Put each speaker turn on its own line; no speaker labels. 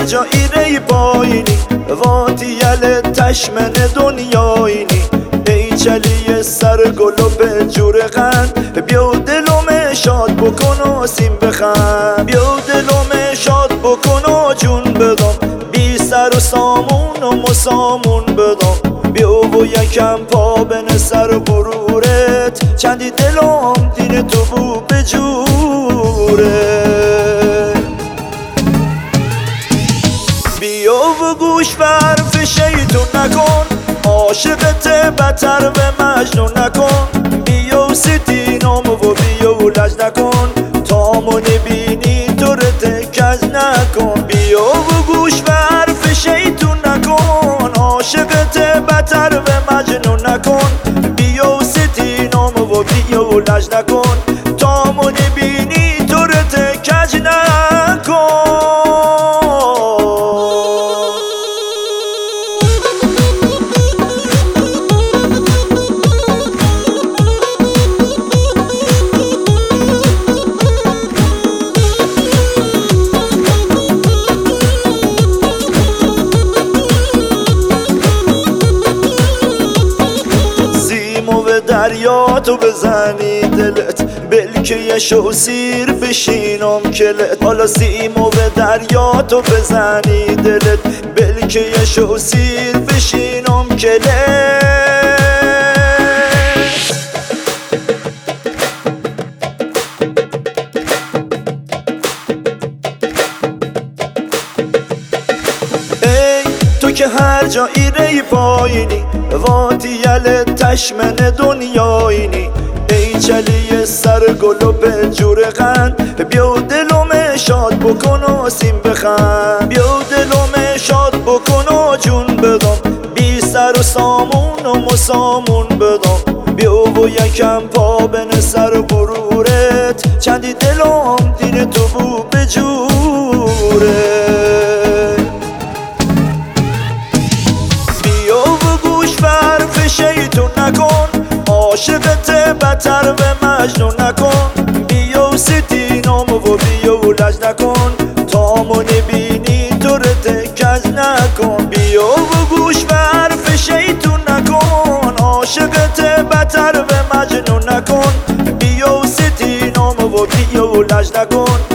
جایی ری پایینی واتی یل تشمن دنیایینی ای چلی سر گلو به جور قند بیا دلوم شاد بکن و سیم بخند بیا دلوم شاد بکن و جون بدم بی سر و سامون و مسامون بدم بیا و یکم پا بن سر غرورت چندی دلم دین تو بو به جوره بیا و گوش حرف شیطون نکن عاشقت بتر به مجنون نکن بیا و ستینام و بیا و لج نکن تامو نبینی تو رتکز نکن بیا و گوش حرف شیطون نکن عاشقت بتر به مجنون نکن بیا و ستینام و بیا و لج نکن تامو نبینی تو رتکز نکن دریا تو بزنی دلت بلکه یه شو سیر بشینم کلت حالا سیمو به دریا تو بزنی دلت بلکه یه شو سیر بشینم کلت تو که هر جایی ری پایینی واتی یل تشمن دنیایینی ای چلی سر گلو به جور قند بیا دلوم شاد بکن و سیم بخند بیا دلوم شاد بکن و جون بدم بی سر و سامون و مسامون بدم بیا و یکم پا بن سر غرورت چندی دلم دین تو بو به جوره شیطون نکن عاشقت بتر به مجنون نکن بیا و ستینام و بیا و لج نکن تامو نبینی تو رتکز نکن بیا و گوش به حرف شیطون نکن عاشقت بتر به مجنون نکن بیا و ستینام و بیا و لج نکن